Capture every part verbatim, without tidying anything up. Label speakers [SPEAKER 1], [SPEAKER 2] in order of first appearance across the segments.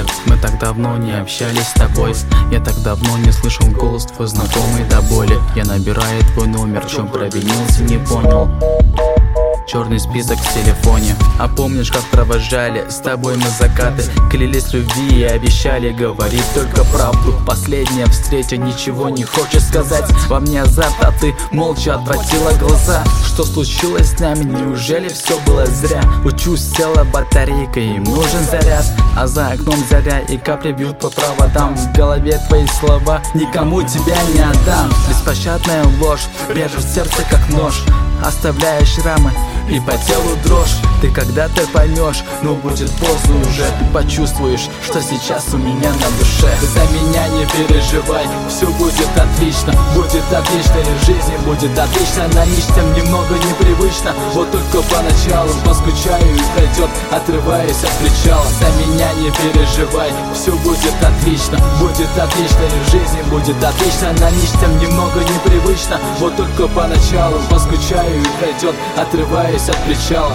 [SPEAKER 1] Привет, мы так давно не общались с тобой. Я так давно не слышал голос твой знакомый до боли. Я набираю твой номер, в чем провинился, не понял. Черный список в телефоне. А помнишь, как провожали с тобой на закаты? Клялись в любви и обещали говорить только правду. Последняя встреча, ничего не хочешь сказать. Во мне азарт, а ты молча отвратила глаза. Что случилось с нами? Неужели все было зря? Учусь, села батарейка, им нужен заряд. А за окном заря и капли бьют по проводам. В голове твои слова, никому тебя не отдам. Беспощадная ложь режет сердце как нож, оставляя шрамы и по телу дрожь. Ты когда-то поймешь, но будет поздно уже. Почувствуешь, что сейчас у меня на душе. За меня не переживай, все будет отлично. Будет отлично, и в жизни будет отлично. На ничтям немного непривычно. Вот только поначалу поскучаю и пройдет, отрываясь от причала. За меня не переживай, все будет отлично. Будет отлично, и в жизни будет отлично. На ничтям немного непривычно. Вот только поначалу поскучаю и пройдет, отрываясь от причала.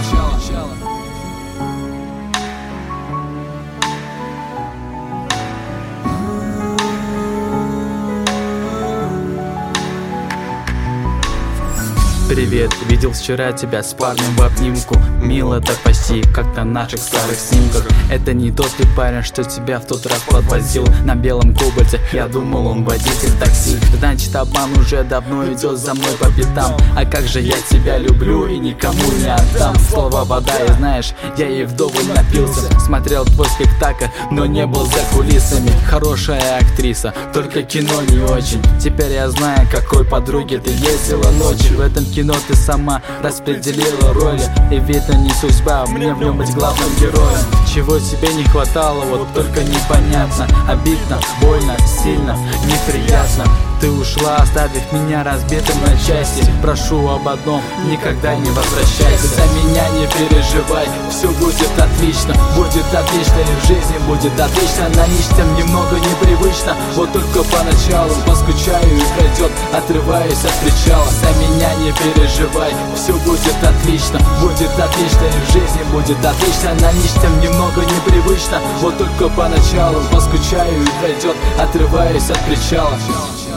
[SPEAKER 1] Привет, видел вчера тебя с парнем в обнимку. Мило так почти, как на наших старых снимках. Это не тот ли парень, что тебя в тот раз подвозил на белом кобальте? Я думал, он водитель такси. Значит, обман уже давно идет за мной по пятам. А как же я тебя люблю и никому не отдам. Слова вода, и знаешь, я ей вдоволь напился. Смотрел твой спектакль, но не был за кулисами. Хорошая актриса, только кино не очень. Теперь я знаю, какой подруге ты ездила ночью. В этом кино ты сама распределила роли. И видно, не судьба мне в нем быть главным героем. Чего тебе не хватало, вот только непонятно. Обидно, больно, сильно, неприятно. Ты ушла, оставив меня разбитым на части. Прошу об одном, никогда не возвращайся. За меня не переживай, все будет отлично. Будет отлично, и в жизни будет отлично. На ничтям немного непривычно. Вот только поначалу поскучаю и пройдет, отрываясь от причала. За меня не переживай, все будет отлично. Будет отлично, и в жизни будет отлично. На ничтям немного непривычно. Вот только поначалу поскучаю и пройдет, отрываясь от причала.